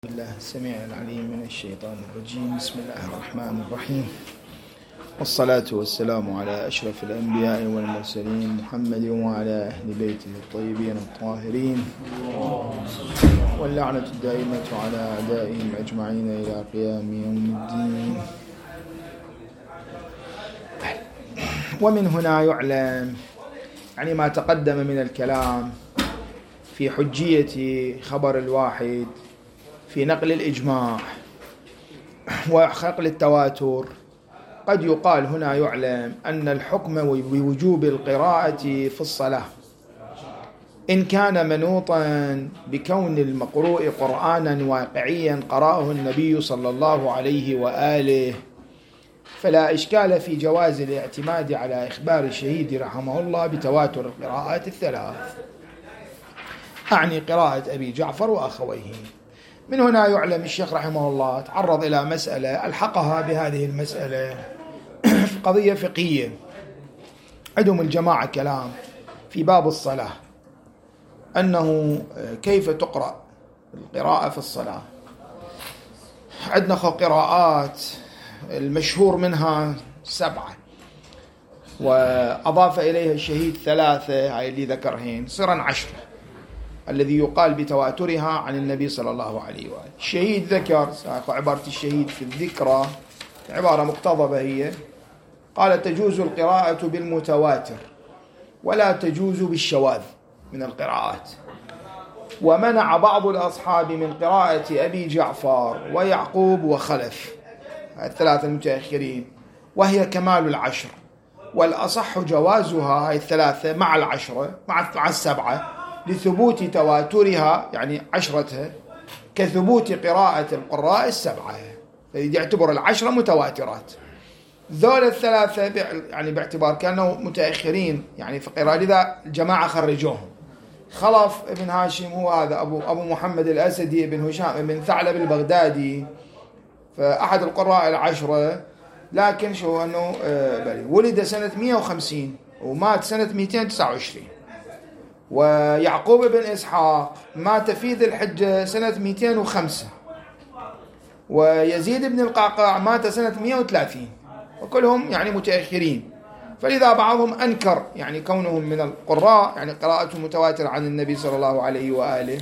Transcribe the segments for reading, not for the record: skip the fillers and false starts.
الله السميع العليم من الشيطان الرجيم. بسم الله الرحمن الرحيم، والصلاة والسلام على أشرف الأنبياء والمرسلين محمد وعلى أهل بيته الطيبين الطاهرين، واللعنة الدائمة على أعدائهم أجمعين إلى قيام يوم الدين. ومن هنا يعلم يعني ما تقدم من الكلام في حجية خبر الواحد في نقل الإجماع ونقل التواتر. قد يقال هنا يعلم أن الحكم بوجوب القراءة في الصلاة إن كان منوطا بكون المقروء قرآنا واقعيا قرأه النبي صلى الله عليه وآله، فلا إشكال في جواز الاعتماد على إخبار الشهيد رحمه الله بتواتر القراءات الثلاث، أعني قراءة أبي جعفر وأخويه. من هنا يعلم الشيخ رحمه الله تعرض إلى مسألة ألحقها بهذه المسألة في قضية فقهية عندهم الجماعة كلام في باب الصلاة، أنه كيف تقرأ القراءة في الصلاة. عندنا قراءات المشهور منها 7، وأضاف إليها الشهيد 3، هاي اللي ذكرهن صرا 10 الذي يقال بتواترها عن النبي صلى الله عليه وآله. الشهيد ذكر عبارة الشهيد في الذكرى عبارة مقتضبة، هي قال تجوز القراءة بالمتواتر ولا تجوز بالشواذ من القراءات، ومنع بعض الأصحاب من قراءة أبي جعفر ويعقوب وخلف الثلاثة المتأخرين، وهي كمال 10، والأصح جوازها هاي 3 مع 10 مع 7 لثبوت تواترها، يعني 10 كثبوت قراءة القراء 7، فإذا يعتبر 10 متواترات. ذول 3 يعني باعتبار كانوا متأخرين يعني في قراءة، لذا الجماعة خرجوهم. خلف ابن هاشم هو هذا أبو محمد الأسدي بن هشام بن ثعلب البغدادي، فأحد القراء 10، لكن شو أنه ولد سنة 150 ومات سنة 229. ويعقوب بن إسحاق مات في ذي الحجة سنة 205، ويزيد بن القعقاع مات سنة 130، وكلهم يعني متأخرين. فلذا بعضهم أنكر يعني كونهم من القراء يعني قراءتهم متواتر عن النبي صلى الله عليه وآله.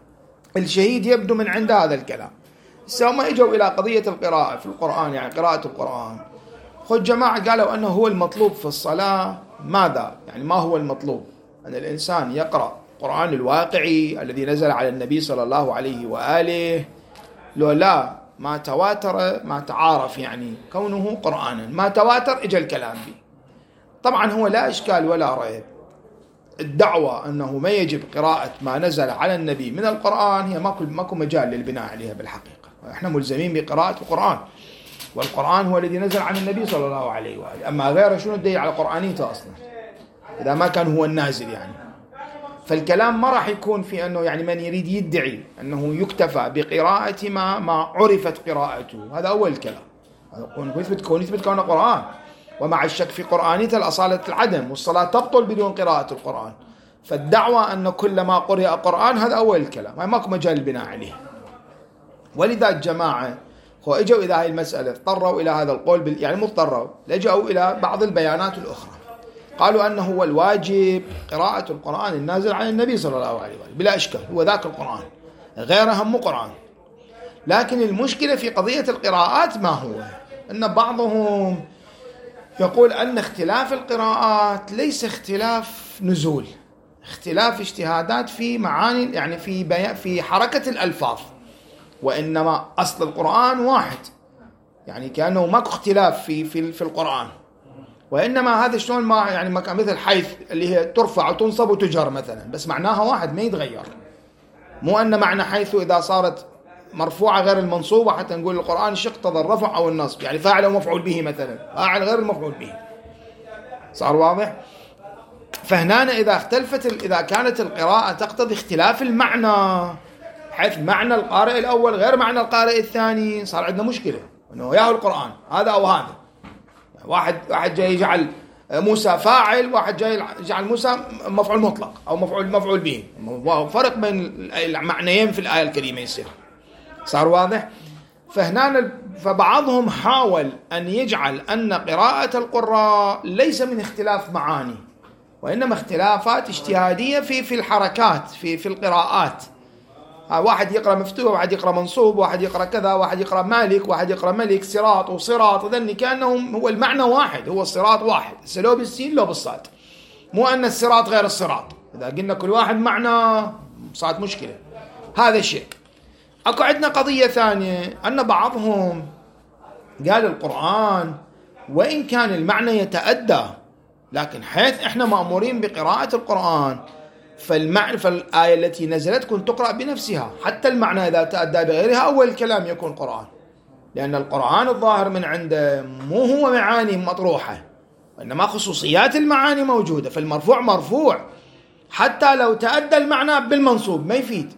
الشهيد يبدو من عند هذا الكلام. ثم اجوا إلى قضية القراءة في القرآن، يعني قراءة القرآن. خذ جماعة قالوا أنه هو المطلوب في الصلاة ماذا؟ يعني ما هو المطلوب؟ أن الإنسان يقرأ القرآن الواقعي الذي نزل على النبي صلى الله عليه وآله، لو لا ما تواتر ما تعارف يعني كونه قرآنا، ما تواتر إجا الكلام به. طبعا هو لا إشكال ولا ريب، الدعوة أنه ما يجب قراءة ما نزل على النبي من القرآن هي ماكو مجال للبناء عليها بالحقيقة. احنا ملزمين بقراءة القرآن، والقرآن هو الذي نزل عن النبي صلى الله عليه وآله، أما غيره شنو الدليل على قرآنيته أصلا إذا ما كان هو النازل يعني. فالكلام ما راح يكون في أنه يعني من يريد يدعي أنه يكتفى بقراءة ما عرفت قراءته، هذا أول كلام. يثبت كونه قرآن، ومع الشك في قرآنيته الأصالة العدم، والصلاة تبطل بدون قراءة القرآن. فالدعوة أن كل ما قرئ قرآن هذا أول الكلام، ما ماكو مجال البناء عليه. ولذا الجماعة هو اجوا إلى هذه المسألة، اضطروا إلى هذا القول يعني مضطروا، لجأوا إلى بعض البيانات الأخرى. قالوا أنه هو الواجب قراءة القرآن النازل عن النبي صلى الله عليه وآله بلا إشكال، هو ذاك القرآن، غيرها مو قرآن. لكن المشكلة في قضية القراءات ما هو؟ أن بعضهم يقول أن اختلاف القراءات ليس اختلاف نزول، اختلاف اجتهادات في معاني يعني في حركة الألفاظ، وإنما أصل القرآن واحد، يعني كأنه ماكو اختلاف في القرآن، وإنما هذا شلون ما يعني ما كان مثل حيث اللي هي ترفع وتنصب وتجر مثلا، بس معناها واحد ما يتغير. مو أن معنى حيث إذا صارت مرفوعة غير المنصوبة حتى نقول القرآن اقتضى الرفع أو النصب، يعني فاعل ومفعول به مثلا، فاعل غير المفعول به. صار واضح؟ فهنا إذا كانت القراءة تقتضي اختلاف المعنى، حيث معنى القارئ الأول غير معنى القارئ الثاني، صار عندنا مشكلة إنه ياهو القرآن هذا أو هذا. واحد جاي يجعل موسى فاعل، واحد جاي يجعل موسى مفعول مطلق أو مفعول به، فرق بين المعنيين في الآية الكريمة يصير. صار واضح؟ فبعضهم حاول أن يجعل أن قراءة القراء ليس من اختلاف معاني، وإنما اختلافات اجتهادية في الحركات في القراءات. واحد يقرأ مفتوح، واحد يقرأ منصوب، واحد يقرأ كذا، واحد يقرأ مالك، واحد يقرأ ملك، صراط وصراط، ذني كأنهم هو المعنى واحد، هو الصراط واحد، لو بالسين لو بالصاد، مو أن الصراط غير الصراط. إذا قلنا كل واحد معنى صارت مشكلة. هذا الشيء. أكو عندنا قضية ثانية، أن بعضهم قال القرآن وإن كان المعنى يتأدى، لكن حيث إحنا مأمورين بقراءة القرآن فالآية التي نزلت كنت تقرأ بنفسها، حتى المعنى إذا تأدى بغيرها أول الكلام يكون قرآن، لأن القرآن الظاهر من عنده مو هو معاني مطروحة، وإنما خصوصيات المعاني موجودة. فالمرفوع مرفوع حتى لو تأدى المعنى بالمنصوب ما يفيد.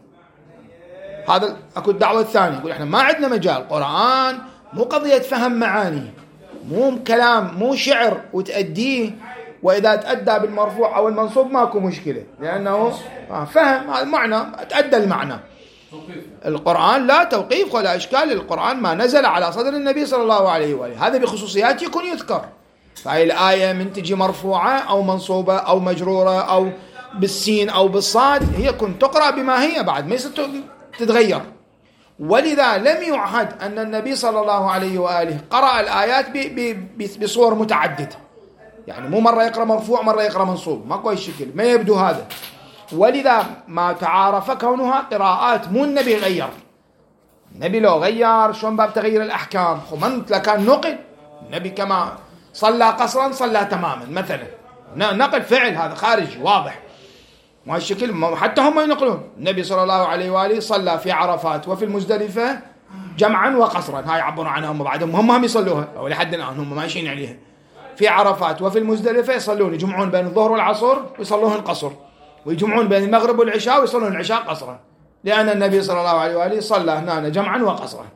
هذا أكو الدعوة الثانية، يقول إحنا ما عندنا مجال، قرآن مو قضية فهم معاني، مو كلام، مو شعر وتأديه، وإذا تأدى بالمرفوع أو المنصوب ماكو مشكلة، لأنه فهم هذا المعنى، تأدى المعنى. القرآن لا توقيف ولا إشكال، القرآن ما نزل على صدر النبي صلى الله عليه وآله، هذا بخصوصيات يكون يذكر. فهي الآية من تجي مرفوعة أو منصوبة أو مجرورة أو بالسين أو بالصاد، هي كنت تقرأ بما هي، بعد ما يصير تتغير. ولذا لم يعهد أن النبي صلى الله عليه وآله قرأ الآيات بصور متعددة، يعني مو مرة يقرأ مرفوع مرة يقرأ منصوب، ما كويس شكل، ما يبدو هذا. ولذا ما تعارف كونها قراءات، مو النبي غير. النبي لو غير شلون باب تغيير الأحكام؟ خمنت لكان نقل. النبي كما صلى قصرا صلى تماما مثلا، نقل فعل، هذا خارجي واضح، ما الشكل. حتى هم ينقلون النبي صلى الله عليه وآله صلى في عرفات وفي المزدلفة جمعا وقصرا، هاي يعبرون عنها هم بعدهم، هم يصلوها أو لحد الآن هم ماشيين عليها. في عرفات وفي المزدلفة يصلون، يجمعون بين الظهر والعصر ويصلون قصر، ويجمعون بين المغرب والعشاء ويصلون العشاء قصرا، لأن النبي صلى الله عليه وآله صلى هنا جمعا وقصرا.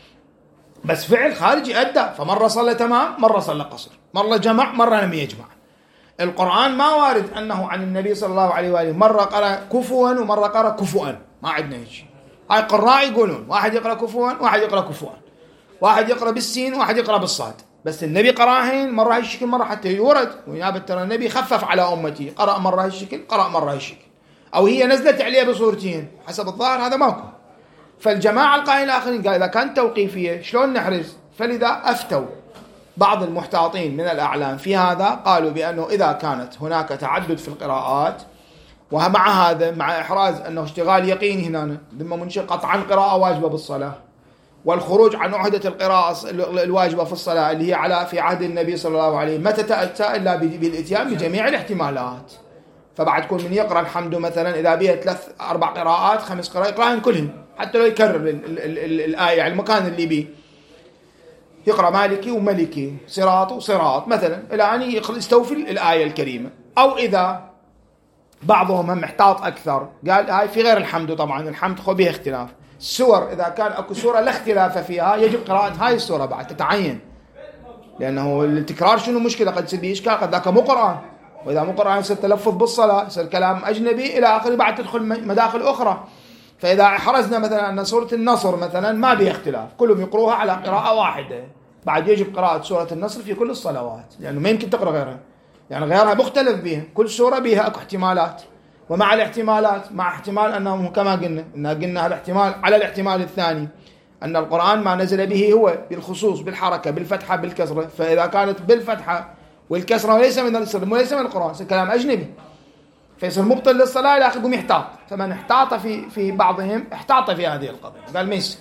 بس فعل خارجي أدى، فمرة صلى تمام، مرة صلى قصر، مرة جمع، مرة لم يجمع. القرآن ما وارد أنه عن النبي صلى الله عليه وآله مرة قرأ كفوا ومرة قرأ كفوا، ما عندنا هيك. هاي قراء يقولون واحد يقرأ كفوا واحد يقرأ كفوا، واحد يقرأ بالسين واحد يقرأ بالصاد، بس النبي قرأهين مرة هالشكل مرة، حتى يورد ويابا ترى النبي خفف على أمتي، قرأ مرة هالشكل قرأ مرة هالشكل، أو هي نزلت عليه بصورتين حسب الظاهر، هذا ماكو. فالجماعة القائلين الآخرين قال إذا كانت توقيفية شلون نحرز؟ فلذا أفتوا بعض المحتاطين من الأعلام في هذا، قالوا بأنه إذا كانت هناك تعدد في القراءات، ومع هذا مع إحراز أنه اشتغال يقيني هنا ثم منشئ قطعا قراءة واجبة بالصلاة، والخروج عن عهدة القراءة الواجبة في الصلاة اللي هي على في عهد النبي صلى الله عليه، متى تأتى إلا بالإتيان بجميع الاحتمالات. فبعد كل من يقرأ الحمد مثلا إذا بيه 3-4 قراءات 5 قراءات يقرأهن كلهن، حتى لو يكرر الآية على المكان اللي بيه، يقرأ مالكي وملكي، صراط وصراط مثلا، إلى أن يستوفي الآية الكريمة. أو إذا بعضهم هم محتاط أكثر، قال هاي في غير الحمد، طبعا الحمد خو بها اختلاف السور، إذا كان أكو سورة لا اختلاف فيها يجب قراءة هاي السورة بعد تتعين، لأنه التكرار شنو مشكلة؟ قد يصير به إشكال، قد ذاك مو قرآن، وإذا مو قرآن يصير تلفظ بالصلاة، يصير كلام أجنبي إلى آخره، بعد تدخل مداخل أخرى. فإذا حرزنا مثلا أن سورة النصر مثلا ما بها اختلاف، كلهم يقروها على قراءة واحدة، بعد يجب قراءة سورة النصر في كل الصلوات، لأنه ما يمكن تقرأ غيرها، يعني غيرها مختلف بها، كل سورة بها أكو احتمالات، ومع الاحتمالات مع احتمال أنه كما قلنا الاحتمال على الاحتمال الثاني أن القرآن ما نزل به هو بالخصوص بالحركة بالفتحة بالكسرة، فإذا كانت بالفتحة والكسرة وليس من القرآن يصير كلام أجنبي، فيصير مبطل للصلاة، لا يقوم يحتاط. فمن احتاط في بعضهم احتاط في هذه القضية، قال ميس.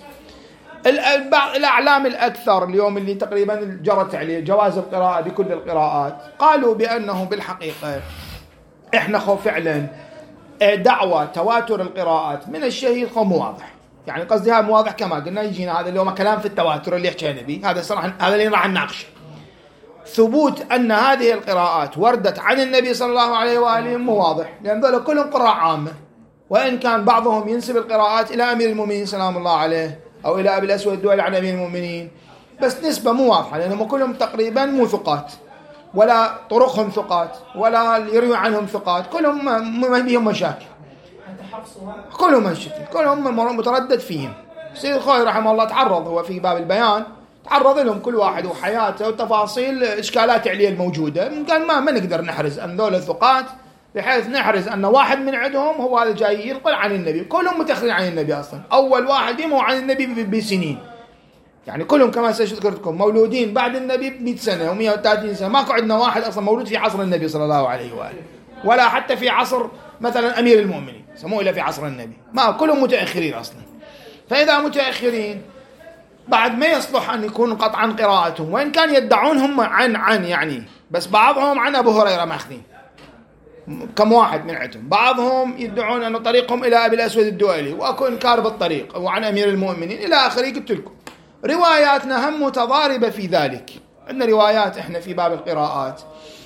الأعلام الأكثر اليوم اللي تقريبا جرت عليه جواز القراءة بكل القراءات، قالوا بأنه بالحقيقة احنا خو فعلا دعوة تواتر القراءات من الشهيد خو مو واضح، يعني قصدي هذا مو واضح كما قلنا، يجينا هذا اليوم كلام في التواتر اللي حكينا به، هذا صراحة هذا اللي راح نناقشه. ثبوت أن هذه القراءات وردت عن النبي صلى الله عليه وآله مو واضح، لأن ذولا كلهم قراء عامة، وإن كان بعضهم ينسب القراءات إلى أمير المؤمنين سلام الله عليه أو إلى أبي الأسود الدؤلي عن أمير المؤمنين، بس نسبة مو واضحة، لأنهم كلهم تقريبا مو ثقات، ولا طرقهم ثقات، ولا يروي عنهم ثقات، كلهم ما بيهم مشاكل، كلهم مشاكل، كلهم متردد فيهم. السيد الخوئي رحمه الله تعرض هو في باب البيان، تعرض لهم كل واحد وحياته وتفاصيل إشكالات عليه الموجودة. قال ما نقدر نحرز أن ذول الثقات بحيث نحرز أن واحد من عندهم هو هذا جاي ينقل عن النبي. كلهم متأخرين عن النبي أصلا، أول واحد بهم عن النبي بسنين، يعني كلهم كما سأذكركم مولودين بعد النبي ب100 سنة و130 سنة. ماكو عندنا واحد أصلا مولود في عصر النبي صلى الله عليه وآله، ولا حتى في عصر مثلا أمير المؤمنين سموه إلا في عصر النبي. ما كلهم متأخرين أصلا. فإذا متأخرين بعد ما يصلح أن يكون قطعا قراءتهم، وإن كان يدعون هم عن يعني، بس بعضهم عن أبو هريرة ماخذين كم واحد من عندهم، بعضهم يدعون أن طريقهم إلى أبي الأسود الدؤلي وأكو إنكار بالطريق وعن أمير المؤمنين إلى آخره. قلت لكم رواياتنا هم متضاربة في ذلك، عندنا روايات إحنا في باب القراءات،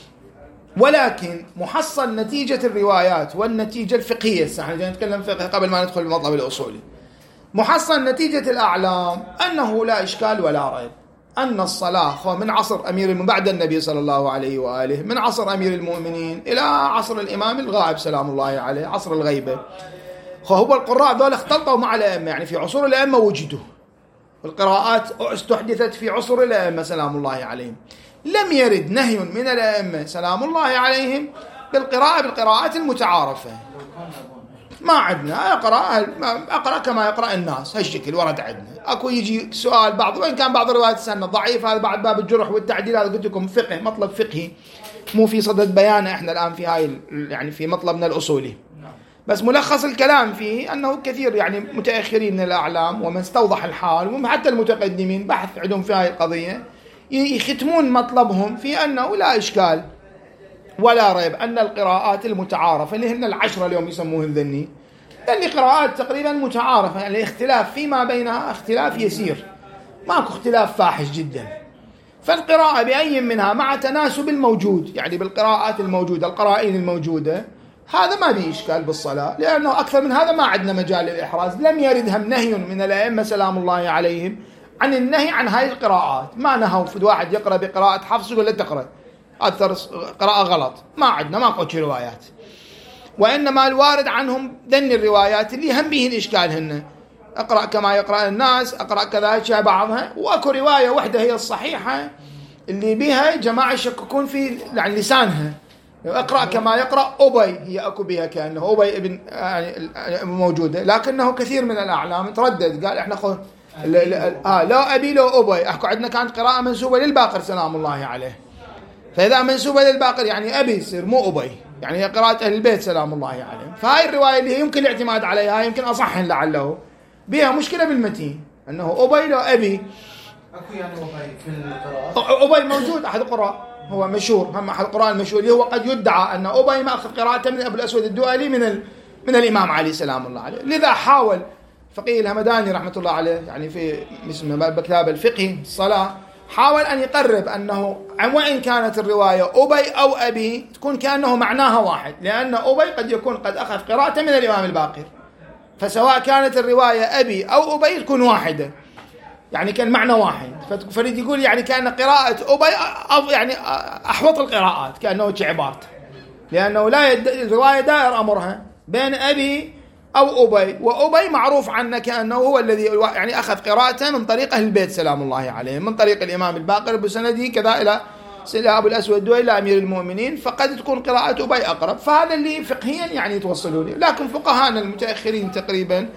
ولكن محصل نتيجة الروايات والنتيجة الفقهية، احنا نتكلم فقه قبل ما ندخل المطلب الأصولي. محصل نتيجة الأعلام أنه لا إشكال ولا ريب أن الصلاة من عصر بعد النبي صلى الله عليه وآله، من عصر أمير المؤمنين إلى عصر الإمام الغائب سلام الله عليه، عصر الغيبة. هو القراء ذول اختلطوا مع الأئمة، يعني في عصور الأئمة وجدوا القراءات استحدثت في عصر الأئمة سلام الله عليهم. لم يرد نهي من الأئمة سلام الله عليهم بالقراءات المتعارفة. ما عندنا أقرأ كما يقرأ الناس، هالشكل ورد عندنا. أكو يجي سؤال بعض، وإن كان بعض الروايات السنة ضعيف، هذا بعد باب الجرح والتعديل، هذا قلت لكم فقه مطلب فقهي مو في صدد بيانه احنا الآن في هاي يعني في مطلبنا الأصولي. بس ملخص الكلام فيه أنه كثير يعني متأخرين من الأعلام ومن استوضح الحال وحتى المتقدمين بحث عندهم في هاي القضية يختمون مطلبهم في أنه لا إشكال ولا ريب أن القراءات المتعارفة اللي هن 10 اليوم يسموهن ذني، لأن قراءات تقريبا متعارفة، يعني الاختلاف فيما بينها اختلاف يسير، ماكو اختلاف فاحش جدا. فالقراءة بأي منها مع تناسب الموجود، يعني بالقراءات الموجودة القرائن الموجودة، هذا ما به إشكال بالصلاة، لأنه أكثر من هذا ما عندنا مجال للإحراز. لم يردهم نهي من الأئمة سلام الله عليهم عن النهي عن هاي القراءات. ما نهوا في واحد يقرأ بقراءة حفص ولا تقرأ أكثر قراءة غلط، ما عندنا، ما قلت روايات. وإنما الوارد عنهم ذن الروايات اللي هم به الإشكال هن أقرأ كما يقرأ الناس، أقرأ كذا شيء بعضها. وأكو رواية واحدة هي الصحيحة اللي بها جماعة يشككون في يعني لسانها، اقرأ كما يقرأ أبي، هي أكو بها كأنه أبي ابن يعني موجودة، لكنه كثير من الأعلام تردد قال إحنا لا أبي لا أبي. أحكوا عندنا كانت قراءة منسوبة للباقر سلام الله عليه، فإذا منسوبة للباقر يعني أبي يصير مو أبي، يعني هي قراءة أهل البيت سلام الله عليهم. فهاي الرواية اللي هي يمكن الاعتماد عليها، يمكن أصح لعله بها مشكلة بالمتين أنه أبي لا أبي. أكو يعني أبي في القراءة، أبي موجود أحد القراء هو مشهور، هم أحد القراء المشهور اللي هو قد يدعى أن أبي ما أخذ قراءته من أبو الأسود الدؤلي من الإمام علي سلام الله عليه. لذا حاول فقيه الهمداني رحمة الله عليه يعني في اسمه بكتاب الفقه الصلاة، حاول أن يقرب أنه وإن كانت الرواية أبي أو أبي تكون كأنه معناها واحد، لأن أبي قد يكون قد أخذ قراءته من الإمام الباقر، فسواء كانت الرواية أبي أو أبي تكون واحدة، يعني كان معنى واحد. فريد يقول يعني كأن قراءة أبي يعني أحوط القراءات كأنه عبارته، لأنه لا الرواية دائر أمرها بين أبي أو أبي، وأبي معروف عنه كأنه هو الذي يعني أخذ قراءته من طريق أهل البيت سلام الله عليه، من طريق الإمام الباقر بسنده كذا إلى أبو الأسود الدؤلي إلى أمير المؤمنين، فقد تكون قراءة أبي أقرب. فهذا اللي فقهيا يعني يتوصلون. لكن فقهاءنا المتأخرين تقريبا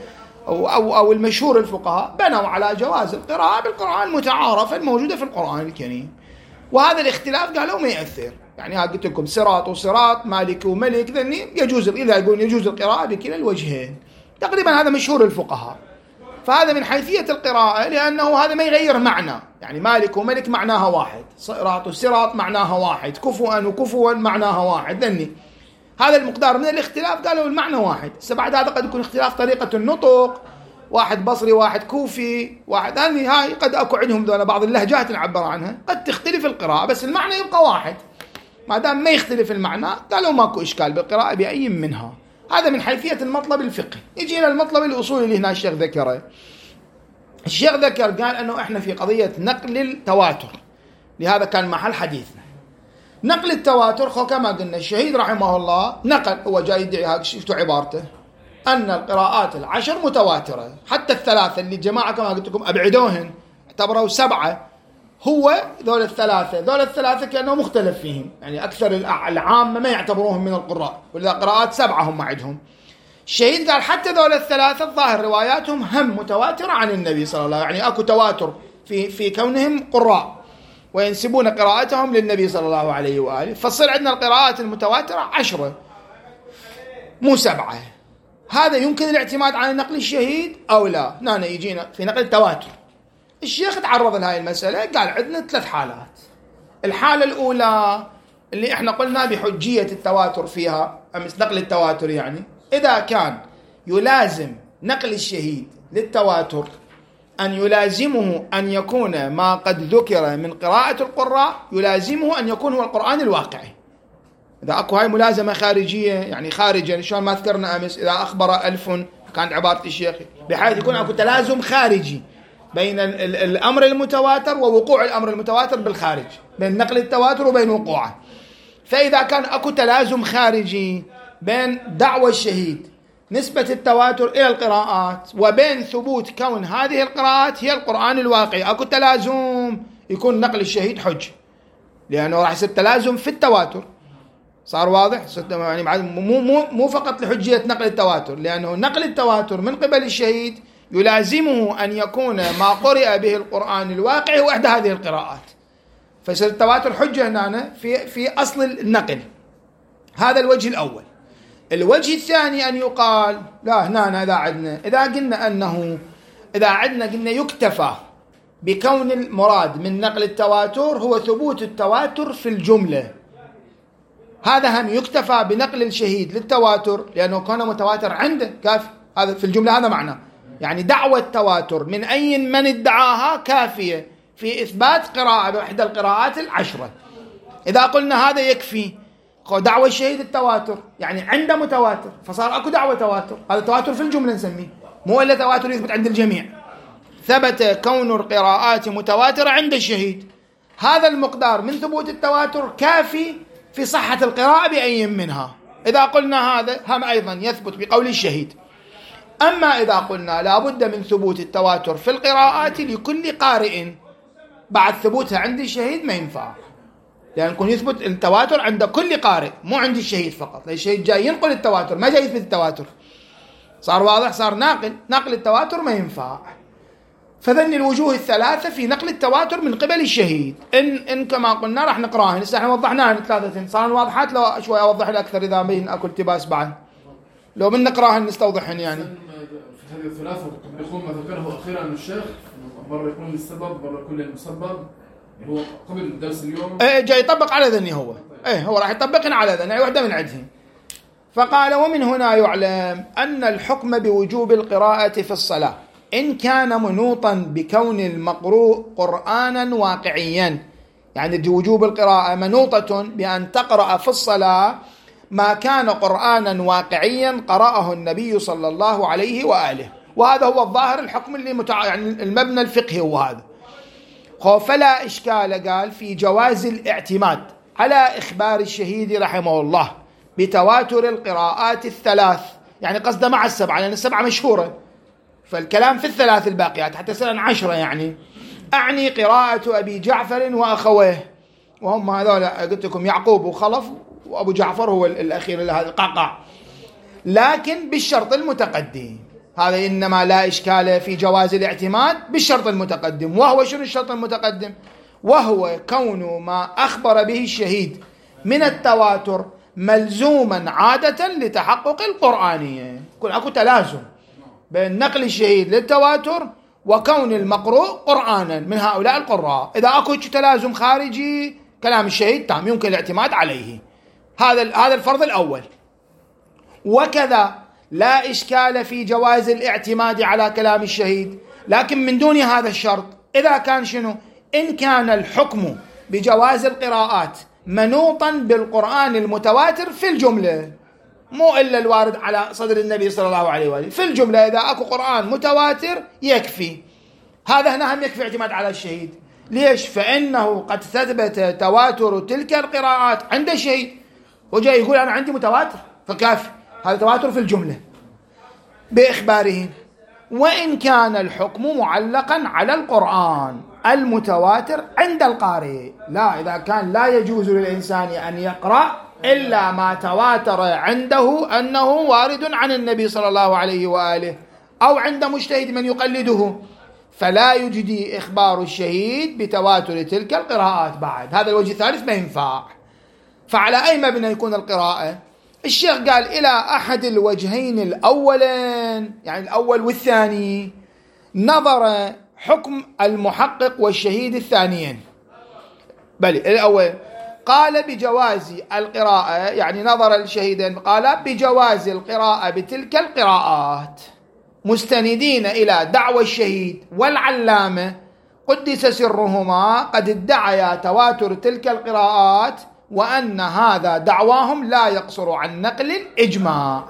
أو المشهور الفقهاء بنوا على جواز القراءة بالقرآن المتعارفة الموجودة في القرآن الكريم، وهذا الاختلاف قالوا ما يأثر. يعني قلت لكم صراط وصراط، مالك وملك، ذني يجوز، إذا يقول يجوز القراءة بكلا الوجهين تقريبا، هذا مشهور الفقهاء. فهذا من حيثية القراءة، لأنه هذا ما يغير معنى، يعني مالك وملك معناها واحد، صراط وصراط معناها واحد، كفوا وكفوا معناها واحد، ذني هذا المقدار من الاختلاف قالوا المعنى واحد. بعد هذا قد يكون اختلاف طريقة النطق، واحد بصري واحد كوفي واحد هاي قد أكو عندهم ذولا بعض اللهجات نعبر عنها قد تختلف القراءة، بس المعنى يبقى واحد. ما دام ما يختلف المعنى قالوا ماكو إشكال بالقراءة بأي منها. هذا من حيثية المطلب الفقهي. يجي إلى المطلب الأصولي اللي هنا الشيخ ذكره. الشيخ ذكر قال أنه إحنا في قضية نقل التواتر، لهذا كان محل حديثنا. نقل التواتر كما قلنا الشهيد رحمه الله نقل، هو جاي يدعي، شفتوا عبارته أن القراءات العشر متواترة، حتى الثلاثة اللي جماعة كما قلت لكم أبعدوهن اعتبروا 7، هو ذول الثلاثة كأنه مختلف فيهم، يعني أكثر العامة ما يعتبروهم من القراء، ولذا قراءات 7 هم عندهم. الشهيد قال حتى ذول الثلاثة الظاهر رواياتهم هم متواترة عن النبي صلى الله عليه وسلم، يعني أكو تواتر في كونهم قراء وينسبون قراءتهم للنبي صلى الله عليه وآله. فصل عندنا القراءات المتواترة 10 مو 7. هذا يمكن الاعتماد على نقل الشهيد أو لا؟ هنا يجينا في نقل التواتر. الشيخ تعرض لهذه المسألة، قال عندنا 3 حالات. الحالة الأولى اللي احنا قلنا بحجية التواتر فيها، أمس نقل التواتر، يعني إذا كان يلازم نقل الشهيد للتواتر أن يلازمه أن يكون ما قد ذكر من قراءة القراء، يلازمه أن يكون هو القرآن الواقعي. إذا أكو هاي ملازمة خارجية، يعني خارجا، شلون ما ذكرنا أمس إذا أخبر 1000 كانت عبارة الشيخ، بحيث يكون أكو تلازم خارجي بين الأمر المتواتر ووقوع الأمر المتواتر بالخارج، بين نقل التواتر وبين وقوعه. فإذا كان أكو تلازم خارجي بين دعوى الشهيد نسبة التواتر إلى القراءات وبين ثبوت كون هذه القراءات هي القرآن الواقعي، أكو تلازم، يكون نقل الشهيد حج، لأنه راح يصير تلازم في التواتر. صار واضح؟ يعني مو فقط لحجية نقل التواتر، لأنه نقل التواتر من قبل الشهيد يلازمه أن يكون ما قرئ به القرآن الواقعي هو إحدى هذه القراءات، فيصير التواتر حجة هنا في أصل النقل. هذا الوجه الأول. الوجه الثاني أن يقال لا، هنا إذا قلنا يكتفى بكون المراد من نقل التواتر هو ثبوت التواتر في الجملة، هذا هم يكتفى بنقل الشهيد للتواتر لأنه كان متواتر عنده كافي. هذا في الجملة هذا معنى، يعني دعوة التواتر من أي من ادعاها كافية في إثبات قراءة بإحدى القراءات 10. إذا قلنا هذا يكفي، دعوة الشهيد التواتر يعني عنده متواتر، فصار أكو دعوة تواتر، هذا تواتر في الجملة نسميه، مو إلا تواتر يثبت عند الجميع. ثبت كون القراءات متواترة عند الشهيد، هذا المقدار من ثبوت التواتر كافي في صحة القراءة بأي منها. إذا قلنا هذا هم أيضا يثبت بقول الشهيد. أما إذا قلنا لا بد من ثبوت التواتر في القراءات لكل قارئ بعد ثبوتها عند الشهيد ما ينفع، لأن يكون يثبت التواتر عند كل قارئ مو عند الشهيد فقط، لأن الشهيد جاي ينقل التواتر ما جاي يثبت التواتر. صار واضح؟ صار نقل التواتر ما ينفع. فذن الوجوه 3 في نقل التواتر من قبل الشهيد. إن كما قلنا راح نقراهن، هسه احنا وضحناها 3 صار واضحات، لو شوي أوضح الأكثر إذا بين أكو التباس بعد، لو من نقراهن نستوضحن. يعني في هذه الثلاثة يقول ما ذكره أخيرا الشيخ، مرة يكون للسبب مرة يكون للمسبب، هو قبل درس اليوم جاي يطبق على ذني، هو راح يطبقنا على ذني واحدة من عندهم. فقال ومن هنا يعلم أن الحكم بوجوب القراءة في الصلاة إن كان منوطا بكون المقروء قرآنا واقعيا، يعني وجوب القراءة منوطة بأن تقرأ في الصلاة ما كان قرآنا واقعيا قرأه النبي صلى الله عليه وآله، وهذا هو الظاهر الحكم اللي يعني المبنى الفقهي هو هذا. فلا إشكال قال في جواز الاعتماد على إخبار الشهيد رحمه الله بتواتر القراءات 3، يعني قصده مع 7، لأن 7 مشهورة، فالكلام في 3 الباقيات حتى يصير 10. يعني أعني قراءة أبي جعفر وأخويه، وهم هذول قلت لكم يعقوب وخلف، وأبو جعفر هو الأخير هذا القعقاع، لكن بالشرط المتقدم. هذا إنما لا إشكال في جواز الاعتماد بالشرط المتقدم. وهو شنو الشرط المتقدم؟ وهو كون ما أخبر به الشهيد من التواتر ملزوما عادة لتحقق القرآنية، يكون أكو تلازم بين نقل الشهيد للتواتر وكون المقروء قرآنا من هؤلاء القراء. إذا أكو تلازم خارجي كلام الشهيد تام يمكن الاعتماد عليه. هذا الفرض الأول. وكذا لا إشكال في جواز الاعتماد على كلام الشهيد، لكن من دون هذا الشرط. إذا كان شنو؟ إن كان الحكم بجواز القراءات منوطا بالقرآن المتواتر في الجملة، مو إلا الوارد على صدر النبي صلى الله عليه وآله، في الجملة إذا أكو قرآن متواتر يكفي. هذا هنا هم يكفي اعتماد على الشهيد. ليش؟ فإنه قد ثبت تواتر تلك القراءات عند الشهيد، وجاي يقول أنا عندي متواتر فكافي، هذا تواتر في الجملة. بإخباره، وإن كان الحكم معلقا على القرآن المتواتر عند القارئ. لا، إذا كان لا يجوز للإنسان أن يقرأ إلا ما تواتر عنده أنه وارد عن النبي صلى الله عليه وآله، أو عند مجتهد من يقلده، فلا يجدي إخبار الشهيد بتواتر تلك القراءات بعد. هذا الوجه الثالث ما ينفع. فعلى أي مبنى يكون القراءة؟ الشيخ قال إلى أحد الوجهين الأولين، يعني الأول والثاني، نظر حكم المحقق والشهيد الثانيين. بل الأول قال بجواز القراءة، يعني نظر الشهيدين قال بجواز القراءة بتلك القراءات، مستندين إلى دعوى الشهيد والعلامة قدس سرهما قد ادعيا تواتر تلك القراءات، وأن هذا دعواهم لا يقصر عن نقل الإجماع.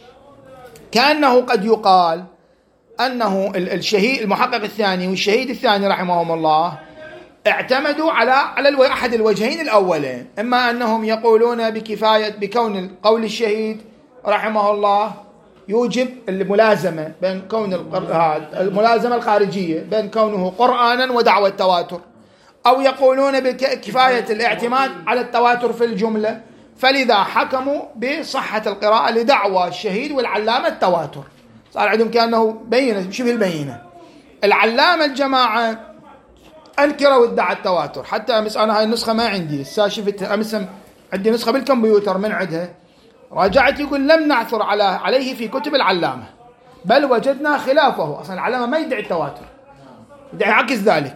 كأنه قد يقال أنه الشهيد المحقق الثاني والشهيد الثاني رحمهم الله اعتمدوا على أحد الوجهين الأولين، إما أنهم يقولون بكفاية بكون قول الشهيد رحمه الله يوجب الملازمة بين كون الملازمة الخارجية بين كونه قرآنا ودعوة التواتر، أو يقولون بكفاية الاعتماد على التواتر في الجملة، فلذا حكموا بصحة القراءة لدعوى الشهيد والعلامة التواتر. صار عندهم كأنه بينة شبه البينة. العلامة الجماعة أنكروا وادعى التواتر. حتى أنا هاي النسخة ما عندي، شفتها أمس عندي نسخة بالكمبيوتر من عندها، راجعت يقول لم نعثر عليه في كتب العلامة، بل وجدنا خلافه. أصلا العلامة ما يدعي التواتر، يدعي عكس ذلك.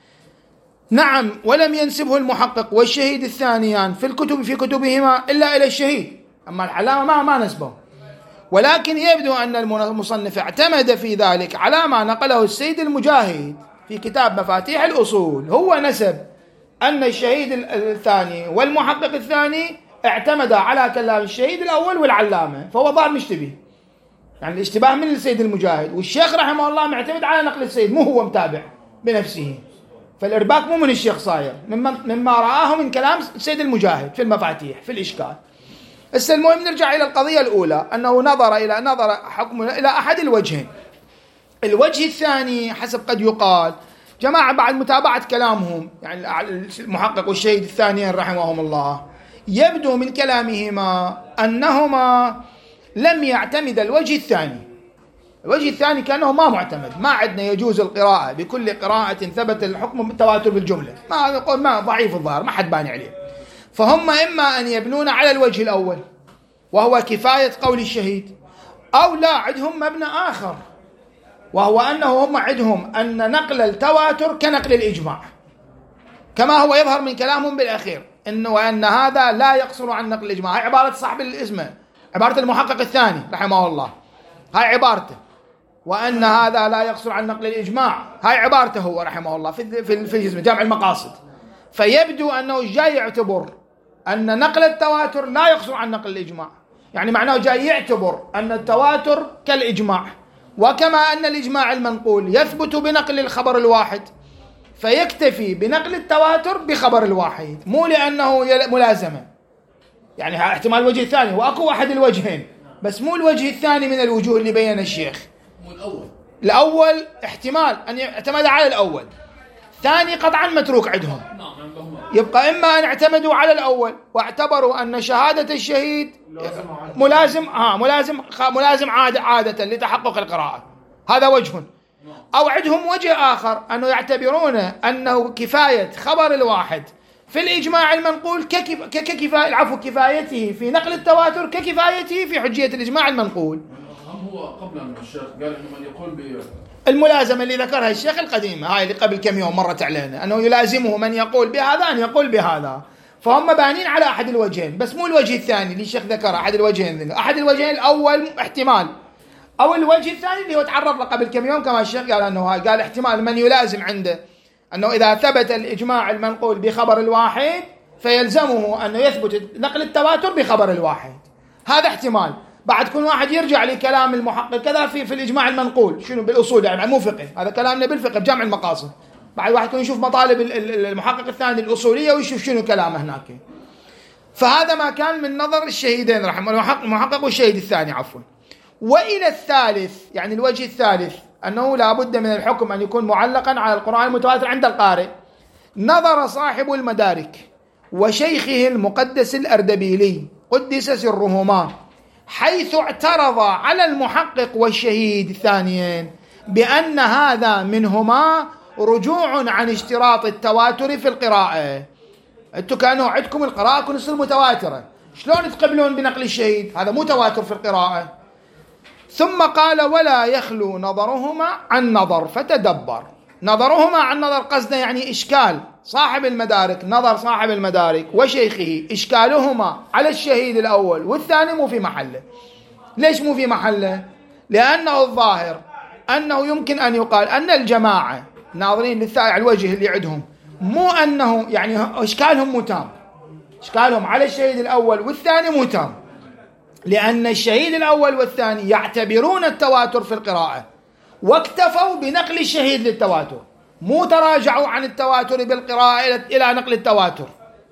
نعم، ولم ينسبه المحقق والشهيد الثانيان في كتبهما إلا إلى الشهيد، أما العلامة ما نسبه. ولكن يبدو أن المصنف اعتمد في ذلك على ما نقله السيد المجاهد في كتاب مفاتيح الأصول. هو نسب أن الشهيد الثاني والمحقق الثاني اعتمد على كلام الشهيد الأول والعلامة، فهو ظاهر مشتبه، يعني الاشتباه من السيد المجاهد، والشيخ رحمه الله معتمد على نقل السيد، مو هو متابع بنفسه. فالإرباك مو من الشيخ صاير، مما رآه من كلام السيد المجاهد في المفاتيح في الإشكال. المهم نرجع إلى القضية الأولى، أنه نظر حكمنا إلى أحد الوجهين. الوجه الثاني حسب قد يقال جماعة بعد متابعة كلامهم، يعني المحقق والشهيد الثانيين رحمهم الله، يبدو من كلامهما أنهما لم يعتمد الوجه الثاني. الوجه الثاني كأنه ما معتمد، ما عندنا يجوز القراءة بكل قراءة ثبت الحكم بالتواتر بالجملة، ما ضعيف الظاهر، ما حد باني عليه. فهم إما أن يبنون على الوجه الأول وهو كفاية قول الشهيد، أو لا، عندهم مبنى آخر، وهو أنه هم عندهم أن نقل التواتر كنقل الإجماع، كما هو يظهر من كلامهم بالأخير، وأن هذا لا يقصر عن نقل الإجماع. هاي عبارة صاحب الإسمة، عبارة المحقق الثاني رحمه الله، هاي عبارته، وأن هذا لا يقصر عن نقل الإجماع، هاي عبارته هو رحمه الله في جامع المقاصد. فيبدو أنه جاي يعتبر أن نقل التواتر لا يقصر عن نقل الإجماع، يعني معناه جاي يعتبر أن التواتر كالإجماع، وكما أن الإجماع المنقول يثبت بنقل الخبر الواحد، فيكتفي بنقل التواتر بخبر الواحد، مو لأنه ملازمة. يعني احتمال الوجه الثاني وأقوى أحد الوجهين، بس مو الوجه الثاني من الوجوه اللي بين الشيخ. الأول احتمال أن يعتمد على الأول، ثاني قطعا متروك عندهم. يبقى إما أن اعتمدوا على الأول واعتبروا أن شهادة الشهيد ملازم عادة لتحقق القراءة، هذا وجه. أو عندهم وجه آخر، أنه يعتبرون أنه كفاية خبر الواحد في الإجماع المنقول كفايته في نقل التواتر ككفايته في حجية الإجماع المنقول. هو قبل أن الشيخ قال إنه من يقول الملازمة اللي ذكرها الشيخ القديمة، هاي اللي قبل كم يوم مرت علينا، أنه يلازمه من يقول بهذا أن يقول بهذا. فهم بانين على أحد الوجهين، بس مو الوجه الثاني اللي الشيخ ذكره. أحد الوجهين الأول احتمال، أو الوجه الثاني اللي هو تعرض له قبل كم يوم، كما الشيخ قال أنه قال احتمال من يلازم عنده أنه إذا ثبت الإجماع المنقول بخبر الواحد فيلزمه أنه يثبت نقل التواتر بخبر الواحد. هذا احتمال. بعد كل واحد يرجع لكلام المحقق كذا في الإجماع المنقول، شنو بالأصول، يعني مو فقه، هذا كلامنا بالفقه بجامع المقاصد. بعد واحد يكون يشوف مطالب المحقق الثاني الأصولية ويشوف شنو كلامه هناك. فهذا ما كان من نظر الشهيدين رحمه الله، المحقق والشهيد الثاني عفوا. وإلى الثالث يعني الوجه الثالث أنه لا بد من الحكم أن يكون معلقا على القرآن المتواتر عند القارئ، نظر صاحب المدارك وشيخه المقدس الأردبيلي قدس سرهما حيث اعترض على المحقق والشهيد الثانيين بأن هذا منهما رجوع عن اشتراط التواتر في القراءة. أنتم كانوا عندكم القراءة كل تصير متواترة، شلون تقبلون بنقل الشهيد؟ هذا مو تواتر في القراءة. ثم قال ولا يخلو نظرهما عن نظر فتدبر. نظرهما عن نظر قصده يعني إشكال صاحب المدارك، نظر صاحب المدارك وشيخه إشكالهما على الشهيد الأول والثاني مو في محله. ليش مو في محله؟ لأنه الظاهر أنه يمكن أن يقال أن الجماعة ناظرين على الوجه اللي عندهم مو أنه يعني إشكالهم مو تام، إشكالهم على الشهيد الأول والثاني مو تام، لأن الشهيد الأول والثاني يعتبرون التواتر في القراءة واكتفوا بنقل الشهيد للتواتر، مو تراجعوا عن التواتر بالقراءة إلى نقل التواتر.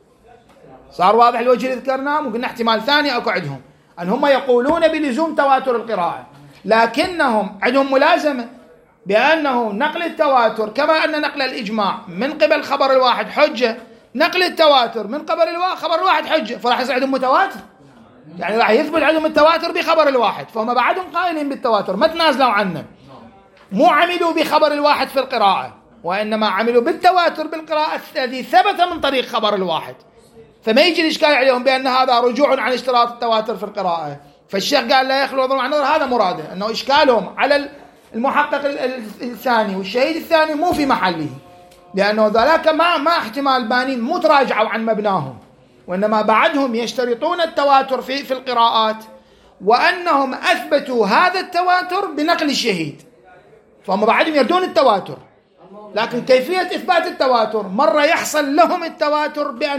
صار واضح الوجه اللي ذكرناه؟ ممكن احتمال ثاني أكو عندهم أن هم يقولون بلزوم تواتر القراءة، لكنهم عندهم ملازمة بأنه نقل التواتر كما أن نقل الإجماع من قبل خبر الواحد حجة، نقل التواتر من قبل خبر الواحد حجة، فراح يصير عندهم متواتر، يعني راح يثبت عندهم التواتر بخبر الواحد، فهم بعدهم قائلين بالتواتر ما تنازلوا عنه، مو عملوا بخبر الواحد في القراءة وإنما عملوا بالتواتر بالقراءة الذي ثبت من طريق خبر الواحد، فما يجي الإشكال عليهم بأن هذا رجوع عن اشتراط التواتر في القراءة. فالشيخ قال لا يخلو نظر عن نظر، هذا مراده أنه إشكالهم على المحقق الثاني والشهيد الثاني مو في محله، لأنه ذلك ما احتمال بانين مو تراجعوا عن مبناهم، وإنما بعدهم يشترطون التواتر في القراءات، وأنهم أثبتوا هذا التواتر بنقل الشهيد، فهم بعدهم يردون التواتر، لكن كيفية إثبات التواتر مرة يحصل لهم التواتر بأن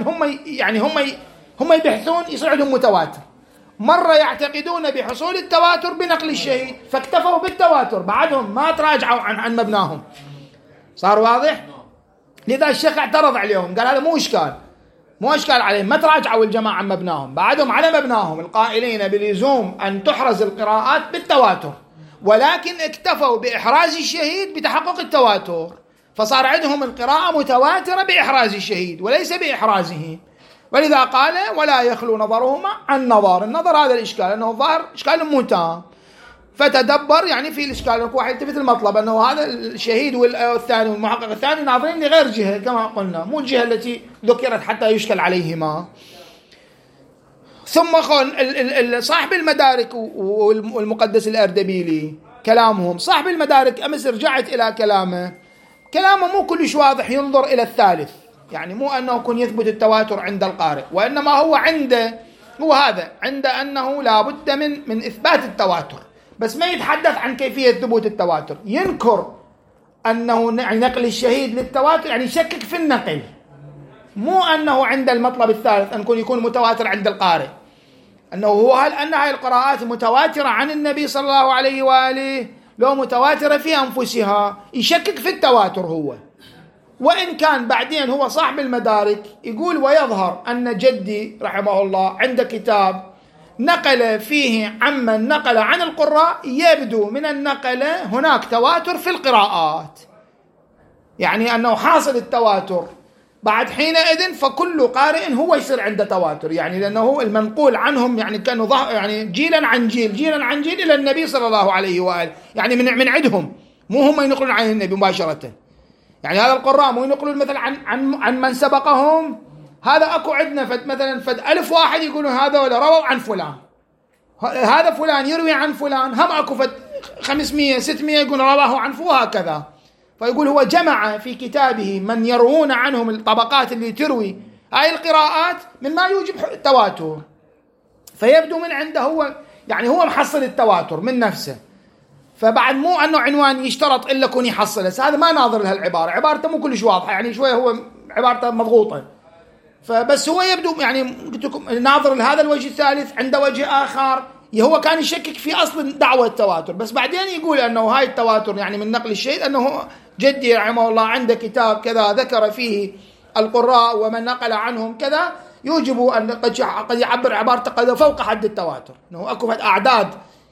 هم يبحثون يصير عندهم متواتر، مرة يعتقدون بحصول التواتر بنقل الشهيد فاكتفوا بالتواتر، بعدهم ما تراجعوا عن مبناهم. صار واضح؟ لذا الشيخ اعترض عليهم قال هذا مو إشكال عليهم، ما تراجعوا الجماعة عن مبناهم، بعدهم على مبناهم القائلين بلزوم أن تحرز القراءات بالتواتر، ولكن اكتفوا بإحراز الشهيد بتحقق التواتر، فصار عندهم القراءة متواترة بإحراز الشهيد وليس بإحرازه. ولذا قال ولا يخلو نظرهما عن نظر. النظر هذا الإشكال أنه ظاهر إشكال مو تام، فتدبر يعني في الإشكال واحد يلتفت المطلب أنه هذا الشهيد والثاني والمحقق الثاني ناظرين لغير جهة كما قلنا، مو الجهة التي ذكرت حتى يشكل عليهما. ثم صاحب المدارك والمقدس الأردبيلي كلامهم، صاحب المدارك أمس رجعت إلى كلامه مو كلش واضح، ينظر إلى الثالث، يعني مو أنه يكون يثبت التواتر عند القارئ، وإنما هو عند أنه لا بد من إثبات التواتر، بس ما يتحدث عن كيفية ثبوت التواتر، ينكر أنه نقل الشهيد للتواتر يعني يشكك في النقل، مو أنه عند المطلب الثالث أن يكون متواتر عند القارئ، أنه هل أن هذه القراءات متواترة عن النبي صلى الله عليه وآله لو متواترة في أنفسها، يشكك في التواتر هو. وإن كان بعدين هو صاحب المدارك يقول ويظهر أن جدي رحمه الله عنده كتاب نقل فيه عمن نقل عن القراء، يبدو من النقل هناك تواتر في القراءات، يعني أنه حاصل التواتر بعد حينئذ فكل قارئ هو يصير عنده تواتر، يعني لأنه المنقول عنهم يعني كانوا يعني جيلا عن جيل إلى النبي صلى الله عليه وآله، يعني من عندهم، مو هم ينقلون عن النبي مباشرة، يعني هذا القراء مو ينقلون مثلا عن من سبقهم، هذا أكو عندنا مثلا 1000 واحد يقولون هذا ولا رووا عن فلان، هذا فلان يروي عن فلان، هم أكو 500 600 يقولون رواه عن وهكذا، فيقول هو جمع في كتابه من يروون عنهم الطبقات اللي تروي هاي القراءات مما يوجب التواتر، فيبدو من عنده هو يعني هو محصل التواتر من نفسه، فبعد مو أنه عنوان يشترط إلا كون يحصله، هذا ما ناظر لها العبارة، عبارته مو كلش واضحة، يعني شوية هو عبارته مضغوطة، فبس هو يبدو يعني قلت لكم ناظر لهذا الوجه الثالث، عنده وجه آخر هو كان يشكك في أصل دعوة التواتر، بس بعدين يقول أنه هاي التواتر يعني من نقل الشهيد، أنه جدي رحمه الله عنده كتاب كذا ذكر فيه القراء ومن نقل عنهم كذا، يوجب أن قد يعبر عبارته قد فوق حد التواتر، أنه أكو أعداد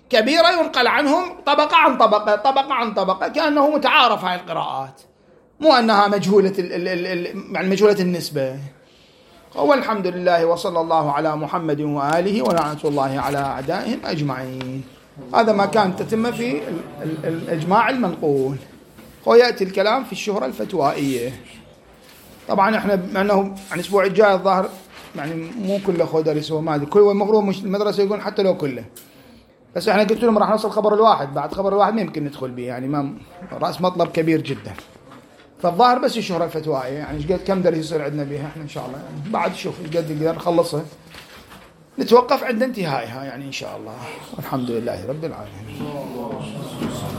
كبيرة ينقل عنهم طبقة عن طبقة طبقة عن طبقة كأنه متعارف على القراءات، مو أنها مجهولة يعني مجهولة النسبة. والحمد لله وصلى الله على محمد وآله ولعنة الله على أعدائهم أجمعين. هذا ما كان تتم في الإجماع المنقول. ويأتي الكلام في الشهرة الفتوائية. طبعا احنا أنه يعني الأسبوع الجاي الظاهر يعني مو كله خدرس وما أدري، كل المفروض مش المدرسة يقول حتى لو كله، بس احنا قلت لهم راح نوصل خبر الواحد، بعد خبر الواحد ما يمكن ندخل به، يعني ما رأس مطلب كبير جدا. فالظاهر بس الشهرة الفتوائية يعني ايش قد كم درس يصير عندنا بها احنا ان شاء الله، يعني بعد شوف ايش قد نقدر نخلصها، نتوقف عند انتهائها يعني ان شاء الله، والحمد لله رب العالمين.